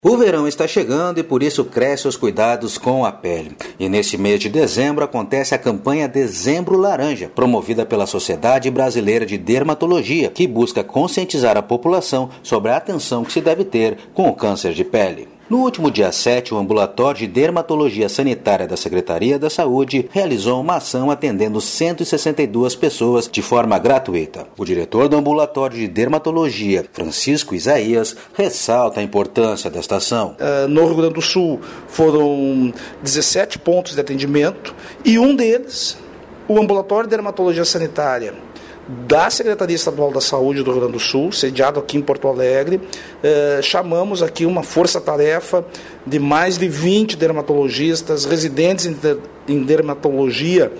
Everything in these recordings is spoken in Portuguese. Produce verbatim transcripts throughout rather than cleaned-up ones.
O verão está chegando e por isso crescem os cuidados com a pele. E neste mês de dezembro acontece a campanha Dezembro Laranja, promovida pela Sociedade Brasileira de Dermatologia, que busca conscientizar a população sobre a atenção que se deve ter com o câncer de pele. No último dia sete, o Ambulatório de Dermatologia Sanitária da Secretaria da Saúde realizou uma ação atendendo cento e sessenta e duas pessoas de forma gratuita. O diretor do Ambulatório de Dermatologia, Francisco Isaías, ressalta a importância desta ação. Uh, no Rio Grande do Sul foram dezessete pontos de atendimento e um deles, o Ambulatório de Dermatologia Sanitária da Secretaria Estadual da Saúde do Rio Grande do Sul, sediado aqui em Porto Alegre. Eh, chamamos aqui uma força-tarefa de mais de vinte dermatologistas, residentes em, der, em dermatologia,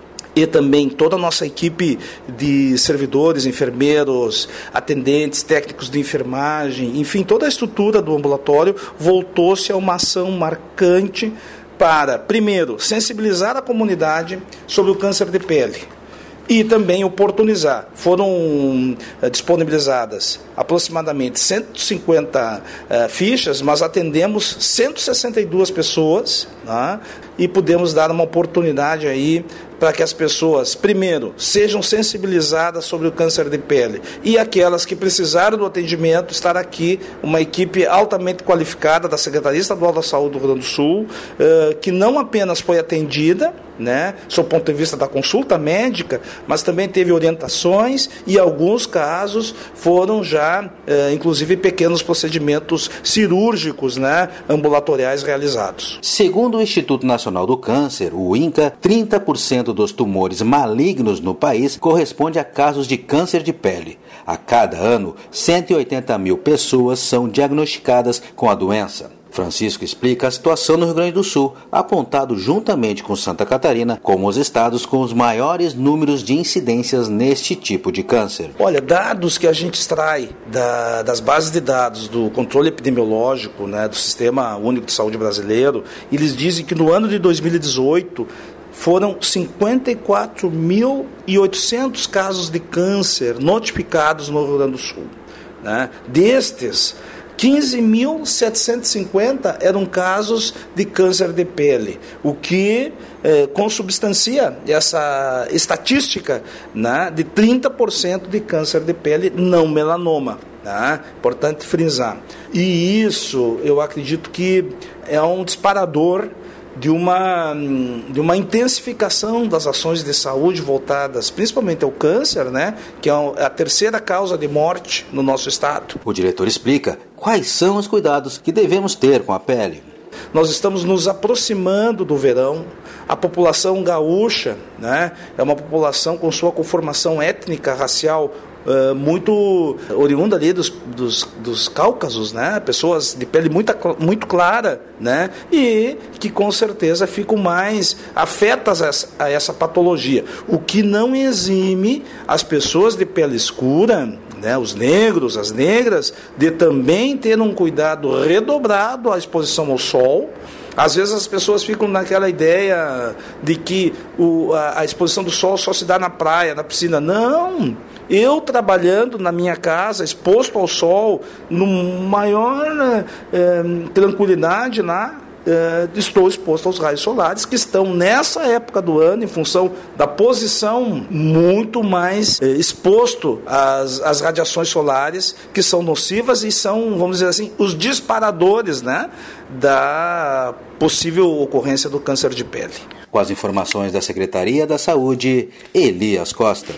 e também toda a nossa equipe de servidores, enfermeiros, atendentes, técnicos de enfermagem, enfim, toda a estrutura do ambulatório voltou-se a uma ação marcante para, primeiro, sensibilizar a comunidade sobre o câncer de pele e também oportunizar. Foram uh, disponibilizadas aproximadamente cento e cinquenta uh, fichas, mas atendemos cento e sessenta e duas pessoas, né? E pudemos dar uma oportunidade aí para que as pessoas, primeiro, sejam sensibilizadas sobre o câncer de pele e aquelas que precisaram do atendimento, estar aqui uma equipe altamente qualificada da Secretaria Estadual da Saúde do Rio Grande do Sul, uh, que não apenas foi atendida, né, sob o ponto de vista da consulta médica, mas também teve orientações e, em alguns casos, foram já, uh, inclusive, pequenos procedimentos cirúrgicos, né, ambulatoriais realizados. Segundo o Instituto Nacional do Câncer, o INCA, trinta por cento dos tumores malignos no país corresponde a casos de câncer de pele. A cada ano, cento e oitenta mil pessoas são diagnosticadas com a doença. Francisco explica a situação no Rio Grande do Sul, apontado juntamente com Santa Catarina como os estados com os maiores números de incidências neste tipo de câncer. Olha, dados que a gente extrai da, das bases de dados do controle epidemiológico, né, do Sistema Único de Saúde Brasileiro, eles dizem que no ano de dois mil e dezoito foram cinquenta e quatro mil e oitocentos casos de câncer notificados no Rio Grande do Sul, né? Destes, quinze mil setecentos e cinquenta eram casos de câncer de pele, o que eh, consubstancia essa estatística, né, de trinta por cento de câncer de pele não melanoma. Tá? Importante frisar. E isso, eu acredito que é um disparador de uma, de uma intensificação das ações de saúde voltadas principalmente ao câncer, né, que é a terceira causa de morte no nosso estado. O diretor explica quais são os cuidados que devemos ter com a pele. Nós estamos nos aproximando do verão. A população gaúcha, né, é uma população com sua conformação étnica, racial, Uh, muito oriunda ali dos, dos, dos Cáucasos, né? Pessoas de pele muito, muito clara, né? E que com certeza ficam mais afetas a essa, a essa patologia, o que não exime as pessoas de pele escura, né, os negros, as negras, de também ter um cuidado redobrado à exposição ao sol. Às vezes as pessoas ficam naquela ideia de que o, a, a exposição do sol só se dá na praia, na piscina. Não! Eu trabalhando na minha casa, exposto ao sol, no maior eh, tranquilidade lá, eh, estou exposto aos raios solares que estão nessa época do ano, em função da posição, muito mais eh, exposto às, às radiações solares que são nocivas e são, vamos dizer assim, os disparadores, né, da possível ocorrência do câncer de pele. Com as informações da Secretaria da Saúde, Elias Costa.